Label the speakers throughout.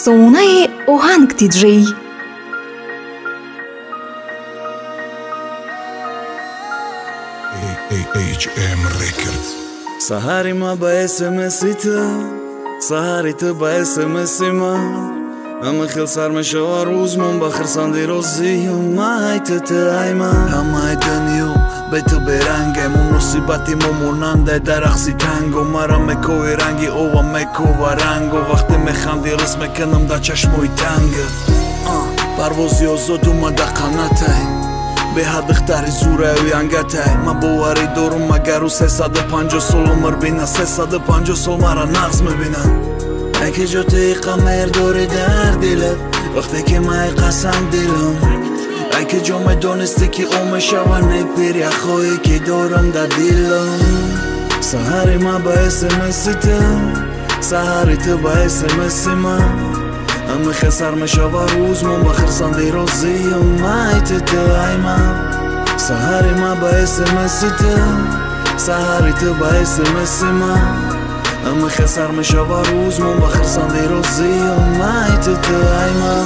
Speaker 1: Соунаи оҳанг диджей.
Speaker 2: HM Records.
Speaker 3: Саҳари ма ба SMS-и ту, саҳари ту ба SMS-и ман. Ҳама хел сар мешава рӯзмон ба хирсанди розию май ту ай ман. Ҳамаи дунё бе ту беранге, муносибати мо монандаи дарахси танго. Мара мекови ранги ова мекова ранго, вақте механди рис мекунам дар чашмои тангат. Парвози озод омада қанатай, беҳаддихтари зурави ангатай. Ма боварӣ дорум агару 350 сол умр бина, 350 сол мара нағз мебина. Яке ҷотаи қамер дори дар дилат, вақте ки май қасанг дилам. Яке ҷо медонисти ки о мешава непир яхое ки дорам дар дилам. Саҳари ма ба SMS-и ту, саҳари ту ба SMS-и ман. Ҳама хел сар мешава рӯзмон ба хирсанди розию май ту ай ман. Саҳари ма ба SMS-и ту, саҳари ту ба SMS-и ман. Ҳама хел сар мешава рӯзмон ба хирсанди розию май ту ай ман.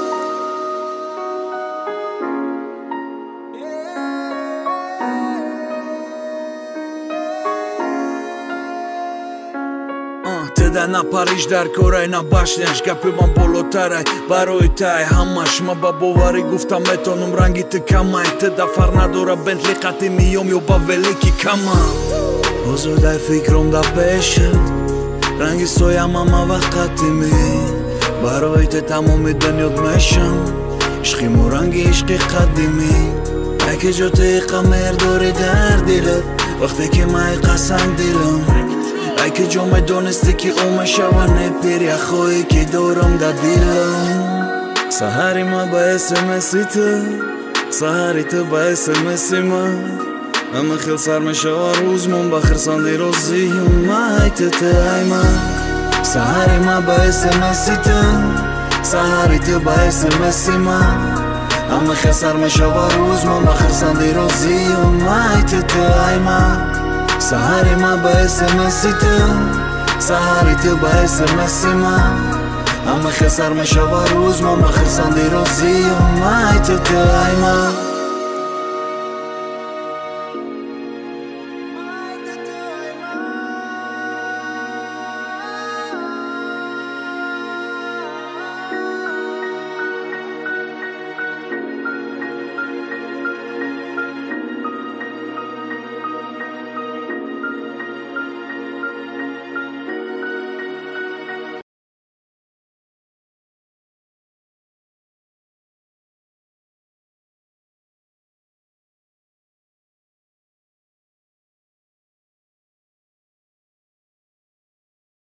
Speaker 3: Теда на Париж дар корай, на башняш гапи ман болотарай. Барои тай ҳамаш ма ба боварӣ гуфтам метонум ранги ту камай. Теда фар надора Бентли қати миём ё ба велики кама. Озодай фикром да пешат, ранги соям ама вақати ми. Барои те тамоми дунёт мешам, ишқи мо ранги ишқи қадимӣ. Яке ҷотаи қамер дори дар дилат, вақте ки май қасанг дилам. Яке ҷо медонисти ки о мешава непир яхое ки дорам дар дилам. Саҳари ма ба SMS-и ту, саҳари ту ба SMS-и ман. Ҳама хел сар мешава рӯзмон ба хирсанди розию май ту ай ман. Саҳари ма ба SMS-и ту, саҳари ту ба SMS-и ман. Ҳама хел сар мешава рӯзмон ба хирсанди розию май ту ай ман. Саҳари ма ба SMS-и ту, саҳари ту ба SMS-и ман. Ҳама хел сар мешава рӯзмон ба хирсанди розию май ту ай ман.